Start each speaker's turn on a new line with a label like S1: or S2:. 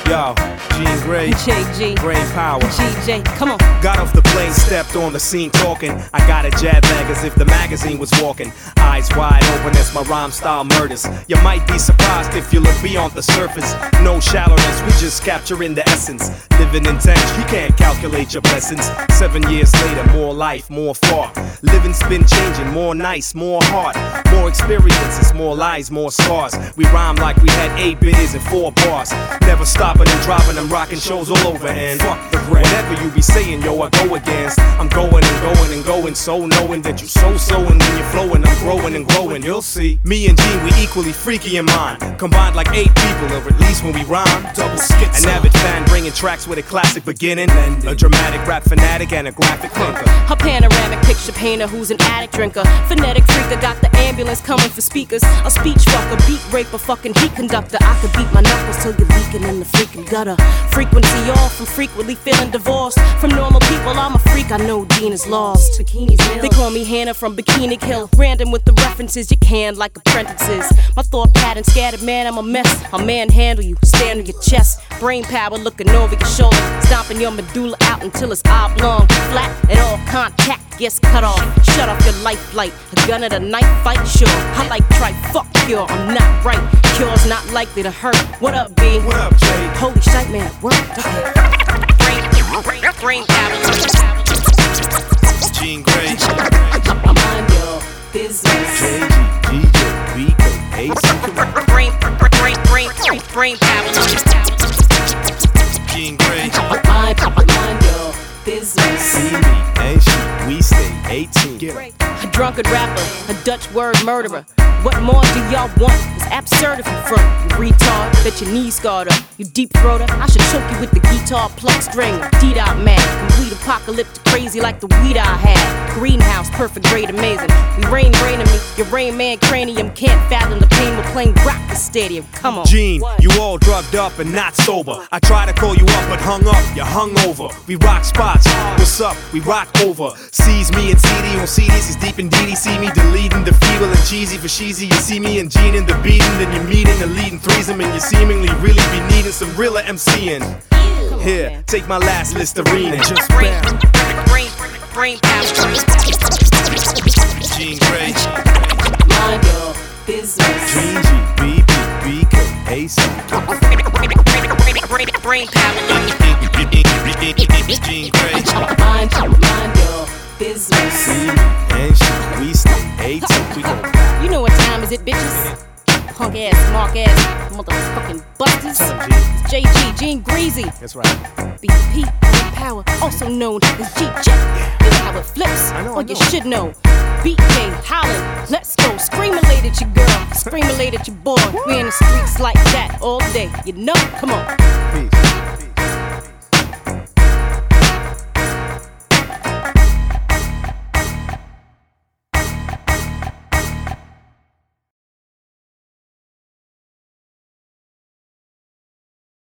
S1: Yo, Gene Gray,
S2: JG,
S1: brain power.
S2: GJ, come on.
S1: Got off the plane, stepped on the scene talking. I got a jab bag as if the magazine was walking. Eyes wide open as my rhyme style murders. You might be surprised if you look beyond the surface. No shallowness, we just capturing the essence. Living intense, you can't calculate your blessings. 7 years later, more life, more far. Living's been changing, more nice, more hard. More experiences, more lies, more scars. We rhyme like we had 8 biddies and 4 bars. Never stopping and dropping and rocking shows all over. And fuck the brand. Whatever you be saying, yo, I go against. I'm going and going and going, so knowing that you so and when you're flowing, I'm growing and growing. You'll see. Me and Gene, we equally freaky in mind. Combined like 8 people, or at least when we rhyme. Double skits. An avid fan bringing tracks with a classic beginning. A dramatic rap fanatic and a graphic thinker.
S2: A panoramic picture painter who's an addict drinker. Phonetic freaker, got the ambulance coming for speakers. A speech fucker, beat raper, fucking heat conductor. I could beat my knuckles till you're leaking in the freaking gutter. Frequency off from frequently feeling divorced. From normal people, I'm a freak, I know Dean is lost. They call me Hannah from Bikini Kill. Random with the references, you can like apprentices. My thought pattern scattered, man, I'm a mess. I'll manhandle you, stand on your chest. Brain power looking over your shoulder. Stomping your medulla out until it's oblong. Flat at all contact gets cut off. Shut off your life flight. A gun at a knife fight, sure. I like try, fuck cure, I'm not right. Cure's not likely to hurt. What up, B?
S1: What up, Jay?
S2: Holy shit, man, what? Brain power.
S1: Gene Gray,
S2: Mind your business.
S1: JG, DJ, BK, AC.
S2: Brain power.
S1: Gene Gray,
S2: Mind your business.
S1: see me and she, we stay 18. Get it.
S2: A drunken rapper, a Dutch word murderer. What more do y'all want? It's absurd if you front. You retard, that your knees scarred up. You deep throater, I should choke you with the guitar pluck string. D-dot man, complete apocalyptic crazy like the weed I had. Greenhouse, perfect, great, amazing. We rain brain in me, your Rain Man cranium can't fathom the pain. We're playing rock the stadium, come on.
S1: Gene, you all drugged up and not sober. I try to call you up but hung up, you're hungover. We rock spots, what's up? We rock over. Sees me and CD on CDs, he's deep in DD. See me deleting the feeble and cheesy for sheezy. You see me and Gene in the beating, then you're meeting the leading threesome, and you seemingly really be needing some realer MCing. Here, take my last Listerine and just bam.
S2: Brain power.
S1: Gene Gray,
S2: Mind your business.
S1: Gene G, BB, BK, AC.
S2: Brain power.
S1: Gene Gray,
S2: Mind your business.
S1: see me and she, we stay 18. We gon' back.
S2: You know what time is it, bitches? Punk ass, mark ass, motherfucking busters.
S1: Tell him, Gene.
S2: JG, Gene Greasy.
S1: That's right.
S2: BP, Brain Power, also known as G-Jet. You know how it flips,
S1: I know.
S2: you should know. BK, Holland, let's go. Scream-a-late at your girl, scream-a-late at your boy. We in the streets like that all day, you know, come on.
S1: Peace.